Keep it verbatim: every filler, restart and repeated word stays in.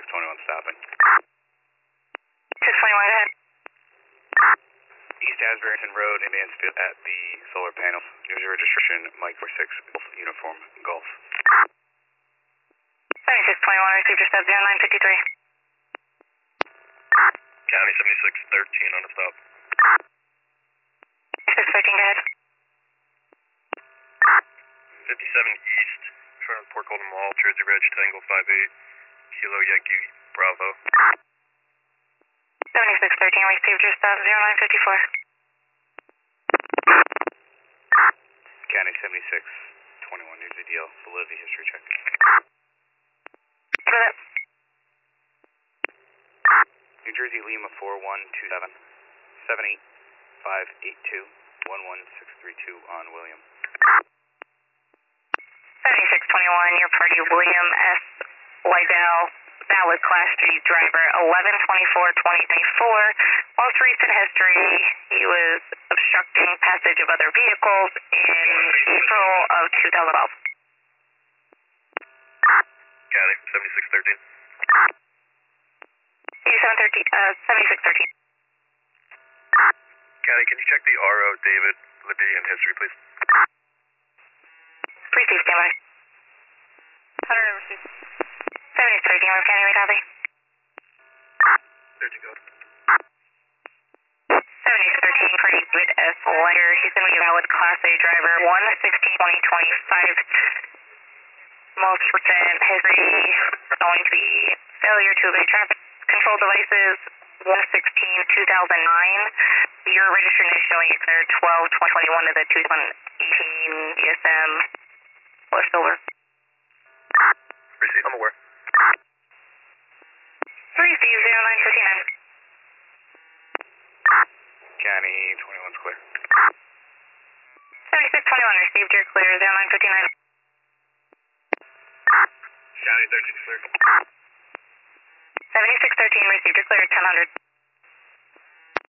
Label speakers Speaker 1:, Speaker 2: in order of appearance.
Speaker 1: twenty-one stopping.
Speaker 2: six twenty-one, go ahead.
Speaker 1: East Asburyton Road in Mansfield at the solar panels. User registration, Mike four six, uniform, Golf.
Speaker 2: seventy-six twenty-one, received your stop zero nine fifty-three.
Speaker 3: County seventy-six thirteen on the stop.
Speaker 2: six thirteen, go ahead.
Speaker 3: fifty-seven East, in front of Port Colton Mall, Jersey Ridge, Tango five eight, Kilo Yankee, Bravo.
Speaker 2: seventy-six thirteen, received your stop zero nine fifty-four.
Speaker 1: County seventy-six twenty-one, news a deal, validity history check.
Speaker 2: For that.
Speaker 1: New Jersey Lima four one two seven, seven eight five eight two, one one six three two on William.
Speaker 2: seventy-six twenty-one, your party William S. Lydell, valid Class G driver, eleven twenty-four twenty twenty-four. Most recent history, he was obstructing passage of other vehicles in April of two thousand twelve.
Speaker 3: County seventy-six thirteen.
Speaker 2: eighty-seven thirteen, uh, seventy-six thirteen.
Speaker 3: County, can you check the R O David Libby in history, please?
Speaker 2: Please do stand by. one hundred received. seventy-six thirteen, West County, copy.
Speaker 3: thirteen, go.
Speaker 2: seventy-six thirteen, pretty good S. Lighter. He's going to be a valid Class A driver, one sixteen twenty twenty-five. Most recent history going to be failure to obey traffic control devices, one sixteen two thousand nine. Your registration is showing expired twelve twenty twenty-one to the two thousand eighteen E S M or silver.
Speaker 3: Receive, I'm aware.
Speaker 2: three Z zero nine fifty-nine.
Speaker 1: County twenty-one's clear.
Speaker 2: seventy-six twenty-one, received your clear, zero nine fifty-nine.
Speaker 3: County thirteen clear.
Speaker 2: seventy-six thirteen, received your clear, ten hundred.